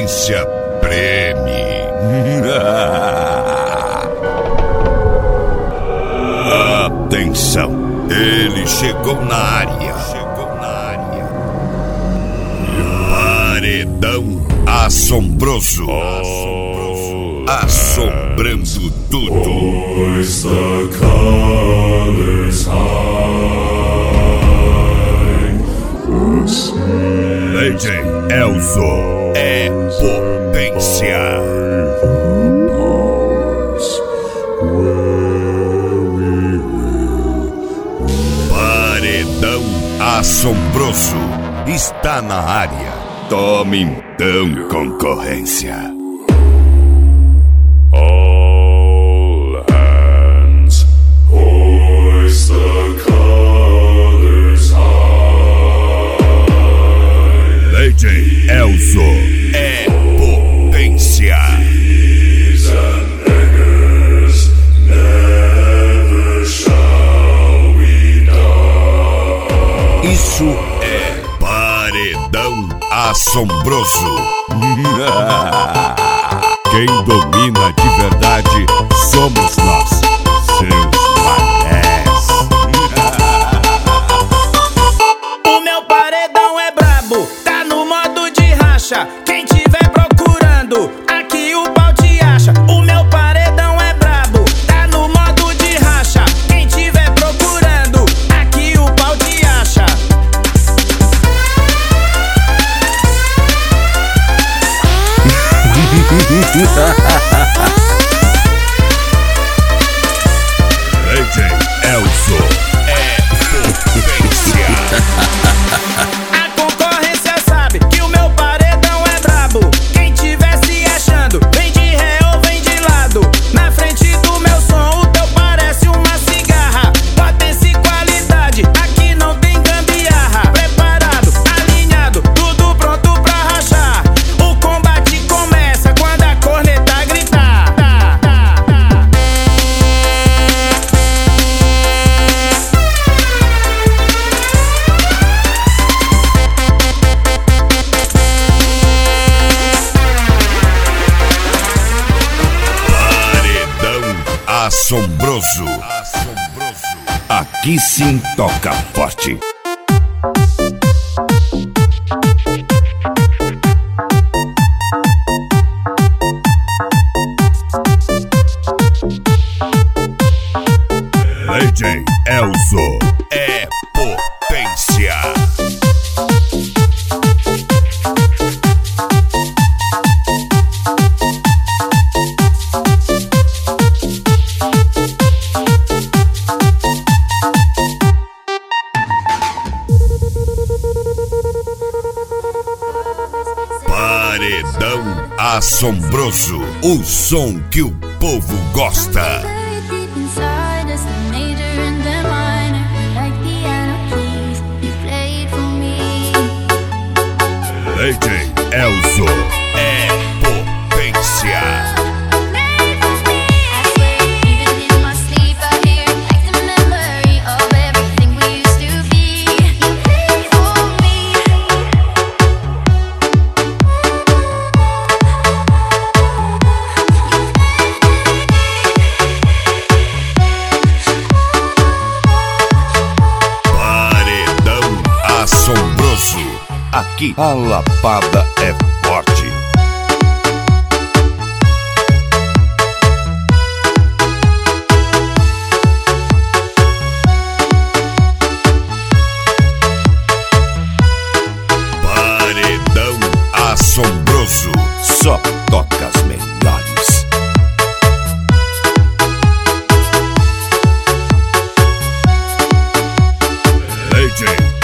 potência preme. Atenção, ele chegou na área. Paredão assombroso. Assombrando tudo. Hoist the colors high. DJ Elzo é potência. Paredão assombroso está na área. Tome então, concorrência. All hands, hoist the colors high. DJ Elzo é potência. Thieves and beggars, never shall we die. Isso é paredão assombroso. Quem domina de verdade somos nós, seus manés. O meu paredão é brabo, tá no modo de racha. Quem tiver procurando, aqui o pau te acha. O meu paredão é brabo, tá no modo de racha. Quem tiver procurando, aqui o pau te acha. DJ Elzo é potência. A concorrência sabe que o meu paredão é brabo. Quem tiver se achando, vem de ré ou vem de lado. Na frente do meu som, o teu parece uma cigarra. Potência e qualidade, aqui não tem gambiarra. Preparado, alinhado, tudo pronto pra rachar. O combate começa quando a corneta gritar. Assombroso. Aqui sim toca forte. DJ Elzo é potência. Paredão assombroso, o som que o povo gosta. DJ Elzo é potência. Assombroso, aqui a lapada é forte. Paredão assombroso, só toca as melhores. DJ